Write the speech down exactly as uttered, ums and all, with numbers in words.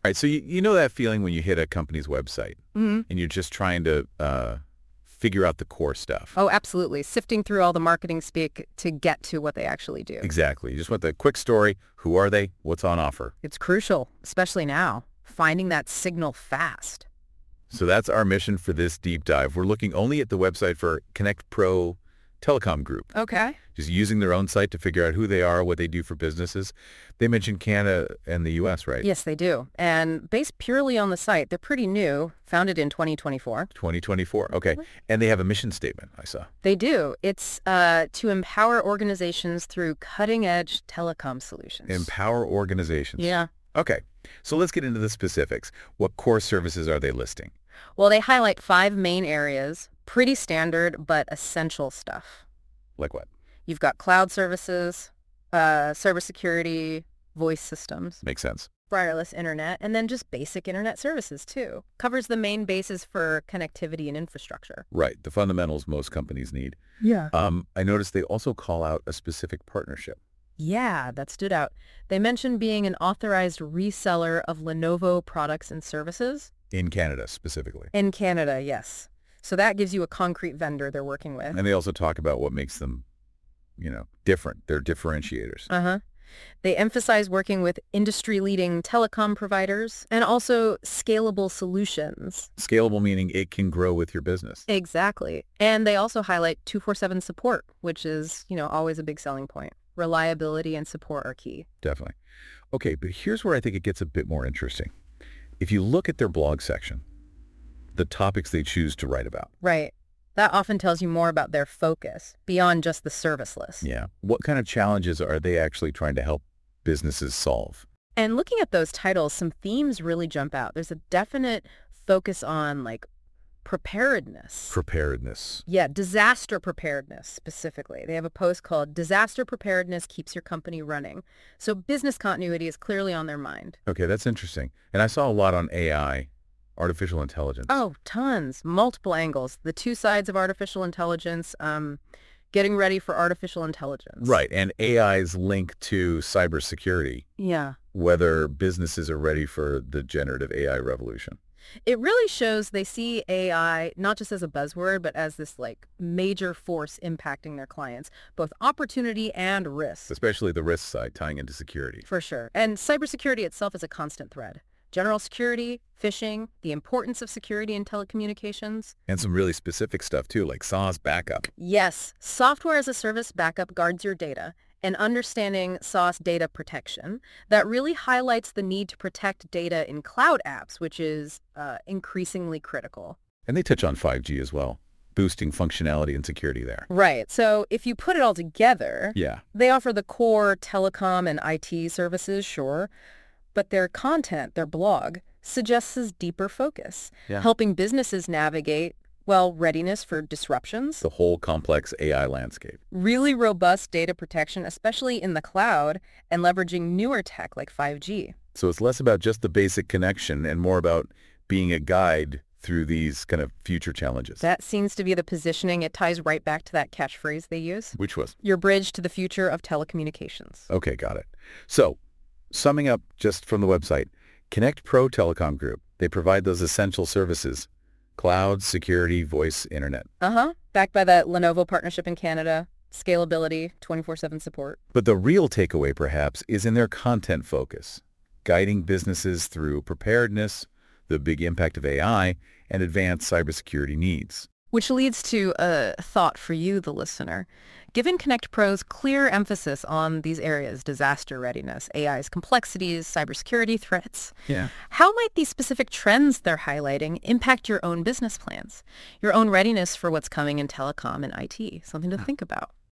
All right, so you, you know that feeling when you hit a company's website Hmm. and you're just trying to uh, figure out the core stuff. Oh, absolutely. Sifting through all the marketing speak to get to what they actually do. Exactly. You just want the quick story. Who are they? What's on offer? It's crucial, especially now, finding that signal fast. So that's our mission for this deep dive. We're looking only at the website for Connect Pro Telecom Group, Okay. just using their own site to figure out who they are, what they do for businesses. They mentioned Canada and the U S, right? Yes, they do. And based purely on the site, they're pretty new, founded in twenty twenty-four. twenty twenty-four. Okay. And they have a mission statement, I saw. They do. It's uh, to empower organizations through cutting-edge telecom solutions. Empower organizations. Yeah. Okay. So let's get into the specifics. What core services are they listing? Well, they highlight five main areas, pretty standard but essential stuff. Like what? You've got cloud services, uh, cybersecurity, voice systems, Makes sense. wireless internet, and then just basic internet services too. Covers the main bases for connectivity and infrastructure. Right. The fundamentals most companies need. Yeah. Um, I noticed they also call out a specific partnership. Yeah, that stood out. They mentioned being an authorized reseller of Lenovo products and services. In Canada, specifically. In Canada, yes. So that gives you a concrete vendor they're working with. And they also talk about what makes them, you know, different. They're differentiators. Uh-huh. They emphasize working with industry-leading telecom providers and also scalable solutions. Scalable meaning it can grow with your business. Exactly. And they also highlight two forty-seven support, which is, you know, always a big selling point. Reliability and support are key. Definitely. Okay, but here's where I think it gets a bit more interesting. If you look at their blog section, the topics they choose to write about. Right. That often tells you more about their focus, beyond just the service list. Yeah. What kind of challenges are they actually trying to help businesses solve? And looking at those titles, some themes really jump out. There's a definite focus on, like, preparedness. Preparedness. Yeah, disaster preparedness specifically. They have a post called Disaster Preparedness Keeps Your Company Running. So business continuity is clearly on their mind. Okay, that's interesting. And I saw a lot on A I, artificial intelligence. Oh, tons. Multiple angles. The two sides of artificial intelligence, um, getting ready for artificial intelligence. Right, and A I's link to cybersecurity, Yeah. whether businesses are ready for the generative A I revolution. It really shows they see A I not just as a buzzword, but as this like major force impacting their clients, both opportunity and risk. Especially the risk side tying into security. For sure. And cybersecurity itself is a constant thread. General security, phishing, the importance of security in telecommunications. And some really specific stuff too, like S A S backup. Yes, software as a service backup guards your data, and understanding S A S data protection. That really highlights the need to protect data in cloud apps, which is uh, increasingly critical. And they touch on five G as well, boosting functionality and security there. Right. So if you put it all together, Yeah. they offer the core telecom and I T services, sure, but their content, their blog, suggests a deeper focus, Yeah. helping businesses navigate, well, readiness for disruptions, The whole complex A I landscape. really robust data protection, especially in the cloud, and leveraging newer tech like five G. So it's less about just the basic connection and more about being a guide through these kind of future challenges. That seems to be the positioning. It ties right back to that catchphrase they use. Which was? Your bridge to the future of telecommunications. Okay, got it. So, summing up just from the website, Connect Pro Telecom Group, they provide those essential services, cloud, security, voice, internet. Uh-huh. Backed by that Lenovo partnership in Canada, scalability, twenty-four seven support. But the real takeaway, perhaps, is in their content focus, guiding businesses through preparedness, the big impact of A I, and advanced cybersecurity needs. Which leads to a thought for you, the listener. Given Connect Pro's clear emphasis on these areas, disaster readiness, A I's complexities, cybersecurity threats, Yeah. how might these specific trends they're highlighting impact your own business plans, your own readiness for what's coming in telecom and I T? Something to think about.